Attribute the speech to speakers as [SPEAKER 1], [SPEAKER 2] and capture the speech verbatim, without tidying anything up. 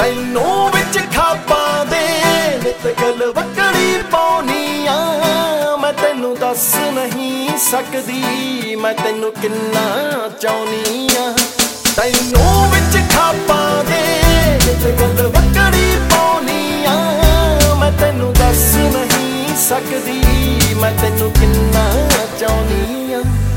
[SPEAKER 1] ਤੈਨੂੰ ਵਿੱਚ ਖਾਪਾਂ ਦੇ ਨਿਤ ਗਲ ਵਕੜੀ ਪਾਉਣੀ ਆ। ਮੈਂ ਤੈਨੂੰ ਦੱਸ ਨਹੀਂ ਸਕਦੀ ਮੈਂ ਤੈਨੂੰ ਕਿੰਨਾ ਚਾਹੁੰਦੀ ਆ। ਤੈਨੂੰ ਵਿੱਚ ਖਾਪਾਂ ਦੇ ਨਿਤ ਗਲ ਵਕੜੀ ਪਾਉਣੀ ਆ। ਮੈਂ ਤੈਨੂੰ ਦੱਸ ਨਹੀਂ ਸਕਦੀ ਮੈਂ ਤੈਨੂੰ ਕਿੰਨਾ ਚਾਹੁੰਦੀ ਆ।